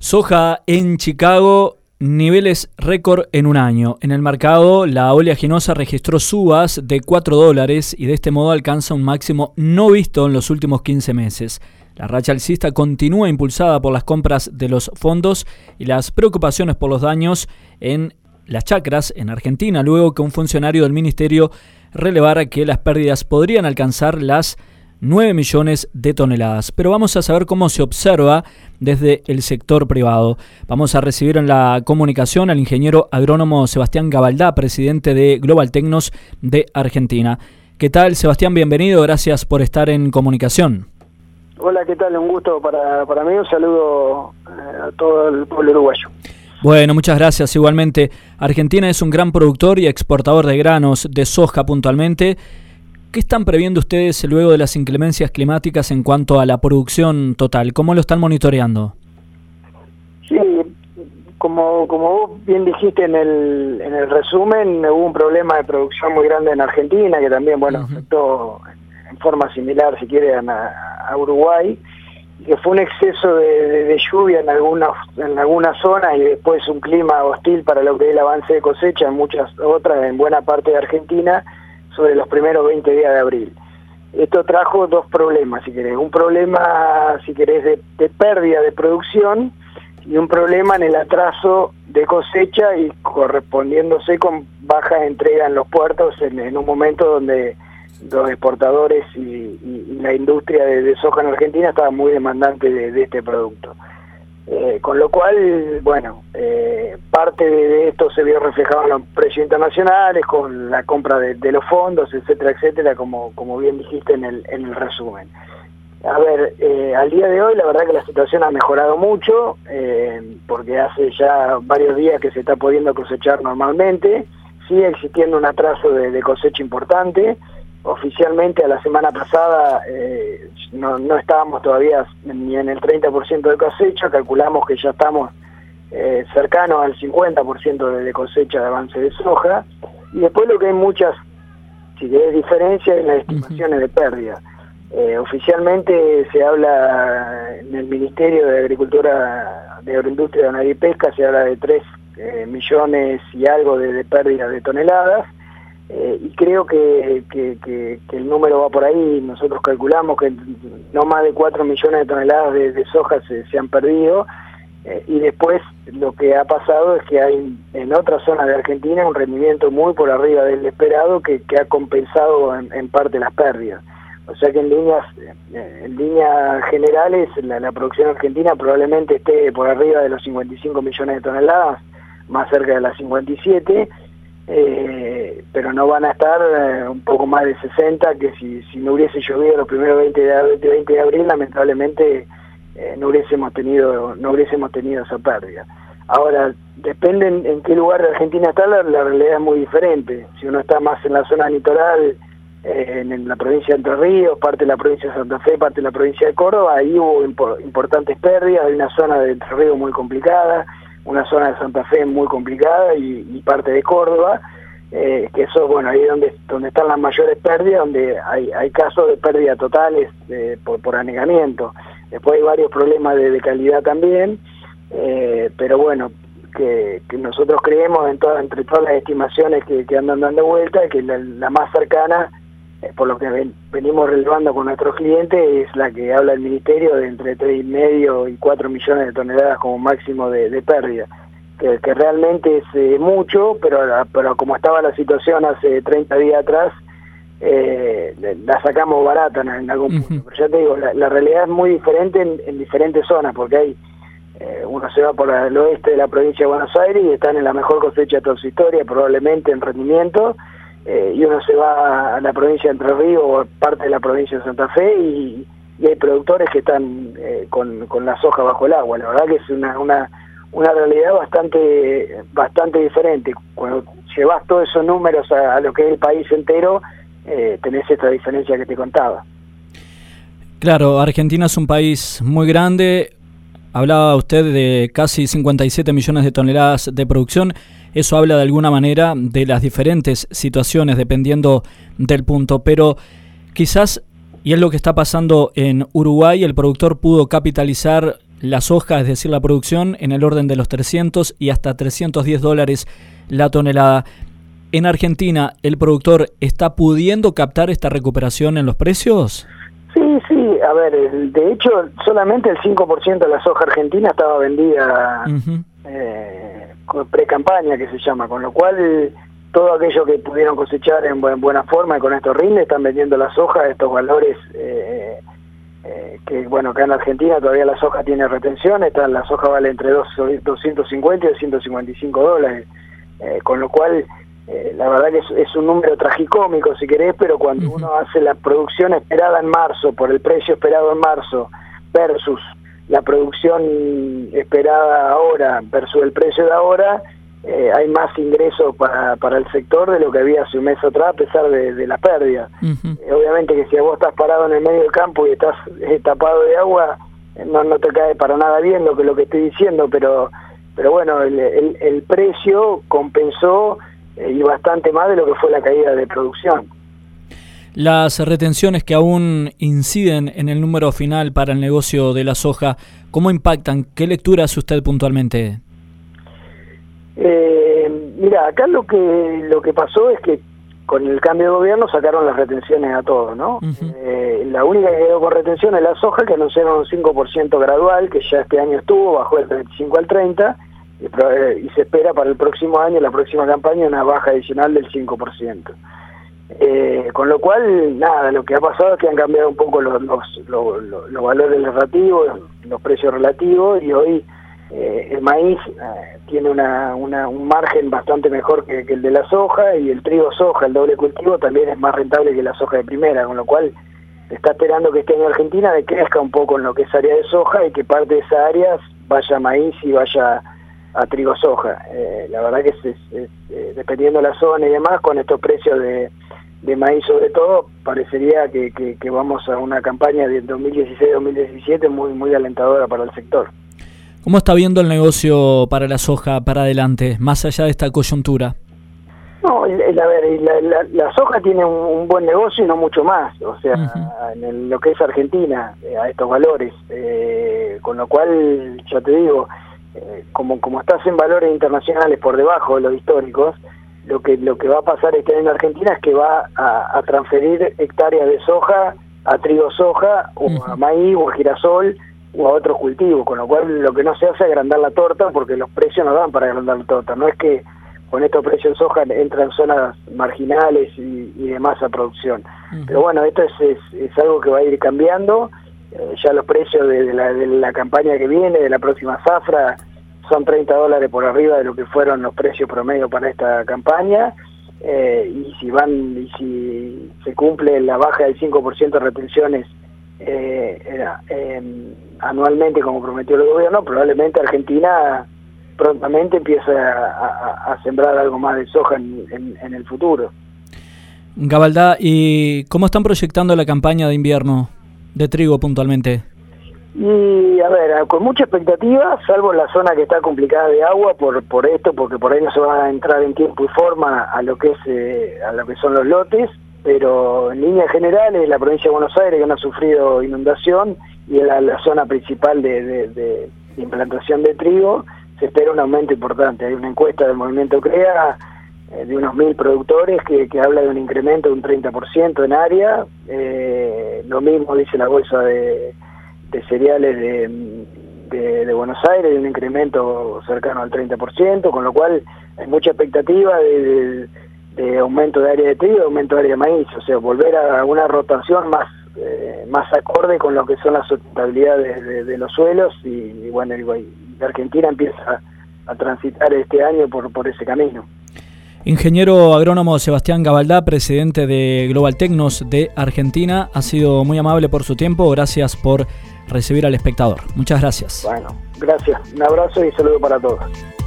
Soja en Chicago, niveles récord en un año. En el mercado, la oleaginosa registró subas de $4 y de este modo alcanza un máximo no visto en los últimos 15 meses. La racha alcista continúa impulsada por las compras de los fondos y las preocupaciones por los daños en las chacras en Argentina, luego que un funcionario del ministerio relevara que las pérdidas podrían alcanzar las 9 millones de toneladas. Pero vamos a saber cómo se observa desde el sector privado. Vamos a recibir en la comunicación al ingeniero agrónomo Sebastián Gabaldá, presidente de Global Tecnos de Argentina. ¿Qué tal, Sebastián? Bienvenido, gracias por estar en comunicación. Hola, ¿qué tal? Un gusto para mí, un saludo a todo el pueblo uruguayo. Bueno, muchas gracias. Igualmente, Argentina es un gran productor y exportador de granos, de soja puntualmente. ¿Qué están previendo ustedes luego de las inclemencias climáticas en cuanto a la producción total? ¿Cómo lo están monitoreando? Sí, como vos bien dijiste en el resumen, hubo un problema de producción muy grande en Argentina, que también, afectó en forma similar, si quieren, a Uruguay, que fue un exceso de lluvia en algunas zonas y después un clima hostil para lo que es el avance de cosecha en muchas otras, en buena parte de Argentina, sobre los primeros 20 días de abril. Esto trajo dos problemas, si querés. Un problema, si querés, de pérdida de producción y un problema en el atraso de cosecha y correspondiéndose con baja entrega en los puertos en un momento donde los exportadores y la industria de soja en Argentina estaba muy demandante de este producto. Con lo cual, parte de esto se vio reflejado en los precios internacionales, con la compra de los fondos, etcétera, como bien dijiste en el resumen. A ver, al día de hoy la verdad que la situación ha mejorado mucho, porque hace ya varios días que se está pudiendo cosechar normalmente, sigue existiendo un atraso de cosecha importante. Oficialmente a la semana pasada no estábamos todavía ni en el 30% de cosecha, calculamos que ya estamos cercanos al 50% de cosecha de avance de soja, y después lo que hay muchas, si querés, diferencias en las estimaciones de pérdida. Oficialmente se habla en el Ministerio de Agricultura, de Agroindustria, Ganadería y Pesca, se habla de 3 millones y algo de pérdida de toneladas. Y creo que el número va por ahí. Nosotros calculamos que no más de 4 millones de toneladas de soja se han perdido, y después lo que ha pasado es que hay en otras zonas de Argentina un rendimiento muy por arriba del esperado que ha compensado en parte las pérdidas. O sea que en líneas generales la producción argentina probablemente esté por arriba de los 55 millones de toneladas, más cerca de las 57, pero no van a estar un poco más de 60, que si no hubiese llovido los primeros 20 de abril, lamentablemente no hubiésemos tenido esa pérdida. Ahora, depende en qué lugar de Argentina está, la realidad es muy diferente. Si uno está más en la zona litoral, en la provincia de Entre Ríos, parte de la provincia de Santa Fe, parte de la provincia de Córdoba, ahí hubo importantes pérdidas. Hay una zona de Entre Ríos muy complicada, una zona de Santa Fe muy complicada y parte de Córdoba, que eso, ahí es donde están las mayores pérdidas, donde hay casos de pérdida totales por anegamiento. Después hay varios problemas de calidad también, pero que nosotros creemos entre todas las estimaciones que andan dando vuelta, que la más cercana, por lo que venimos relevando con nuestros clientes, es la que habla el Ministerio de entre 3,5 y 4 millones de toneladas como máximo de pérdida, que realmente es mucho, pero como estaba la situación hace 30 días atrás, la sacamos barata en algún punto. Pero ya te digo, la realidad es muy diferente en diferentes zonas, porque hay uno se va por el oeste de la provincia de Buenos Aires y están en la mejor cosecha de toda su historia, probablemente en rendimiento, y uno se va a la provincia de Entre Ríos o parte de la provincia de Santa Fe y hay productores que están con la soja bajo el agua. La verdad que es una realidad bastante diferente. Cuando llevas todos esos números a lo que es el país entero, tenés esta diferencia que te contaba. Claro, Argentina es un país muy grande. Hablaba usted de casi 57 millones de toneladas de producción. Eso habla de alguna manera de las diferentes situaciones dependiendo del punto, pero quizás, y es lo que está pasando en Uruguay, el productor pudo capitalizar la soja, es decir, la producción, en el orden de los 300 y hasta $310 la tonelada. ¿En Argentina el productor está pudiendo captar esta recuperación en los precios? Sí, a ver, de hecho solamente el 5% de la soja argentina estaba vendida pre-campaña, que se llama, con lo cual todo aquello que pudieron cosechar en buena forma y con estos rindes están vendiendo la soja a estos valores que bueno, acá en Argentina todavía la soja tiene retención, la soja vale entre 250 y $255, con lo cual la verdad que es un número tragicómico si querés, pero cuando uno hace la producción esperada en marzo por el precio esperado en marzo versus la producción esperada ahora versus el precio de ahora, hay más ingresos para el sector de lo que había hace un mes atrás, a pesar de la pérdida. Obviamente que si vos estás parado en el medio del campo y estás tapado de agua, no te cae para nada bien lo que estoy diciendo, pero bueno, el precio compensó y bastante más de lo que fue la caída de producción. Las retenciones que aún inciden en el número final para el negocio de la soja, ¿cómo impactan? ¿Qué lectura hace usted puntualmente? Mira, acá lo que pasó es que con el cambio de gobierno sacaron las retenciones a todos, ¿no? La única que quedó con retención es la soja, que anunciaron un 5% gradual, que ya este año estuvo, bajó del 35 al 30, y se espera para el próximo año, la próxima campaña, una baja adicional del 5%. Con lo cual, nada, lo que ha pasado es que han cambiado un poco los valores relativos, los precios relativos, y hoy el maíz tiene un margen bastante mejor que el de la soja, y el trigo soja, el doble cultivo, también es más rentable que la soja de primera, con lo cual se está esperando que este año Argentina crezca un poco en lo que es área de soja y que parte de esas áreas vaya a maíz y vaya a trigo soja. La verdad que dependiendo de la zona y demás, con estos precios de maíz sobre todo, parecería que vamos a una campaña de 2016-2017 muy alentadora para el sector. ¿Cómo está viendo el negocio para la soja para adelante, más allá de esta coyuntura? No, a ver, la soja tiene un buen negocio y no mucho más, o sea, en lo que es Argentina, a estos valores, con lo cual, ya te digo, como estás en valores internacionales por debajo de los históricos, lo que va a pasar este año en Argentina es que va a transferir hectáreas de soja a trigo soja, o a maíz, o a girasol, o a otros cultivos, con lo cual lo que no se hace es agrandar la torta, porque los precios no dan para agrandar la torta. No es que con estos precios de soja entran zonas marginales y de masa producción. Pero bueno, esto es algo que va a ir cambiando. Ya los precios de la campaña que viene, de la próxima zafra, son $30 por arriba de lo que fueron los precios promedio para esta campaña, y si se cumple la baja del 5% de retenciones anualmente como prometió el gobierno, probablemente Argentina prontamente empieza a sembrar algo más de soja en el futuro. Gabaldá, ¿y cómo están proyectando la campaña de invierno de trigo puntualmente? Y a ver, con mucha expectativa, salvo la zona que está complicada de agua por esto, porque por ahí no se va a entrar en tiempo y forma a lo que son los lotes, pero en línea general es la provincia de Buenos Aires, que no ha sufrido inundación, y es la zona principal de implantación de trigo. Se espera un aumento importante. Hay una encuesta del Movimiento CREA de unos 1.000 productores que habla de un incremento de un 30% en área. Lo mismo dice la bolsa de cereales de Buenos Aires, de un incremento cercano al 30%, con lo cual hay mucha expectativa de aumento de área de trigo y aumento de área de maíz, o sea, volver a una rotación más acorde con lo que son las sustentabilidades de los suelos, y bueno, la Argentina empieza a transitar este año por ese camino. Ingeniero agrónomo Sebastián Gabaldá, presidente de Global Tecnos de Argentina, ha sido muy amable por su tiempo, gracias por recibir al espectador. Muchas gracias. Bueno, gracias, un abrazo y saludo para todos.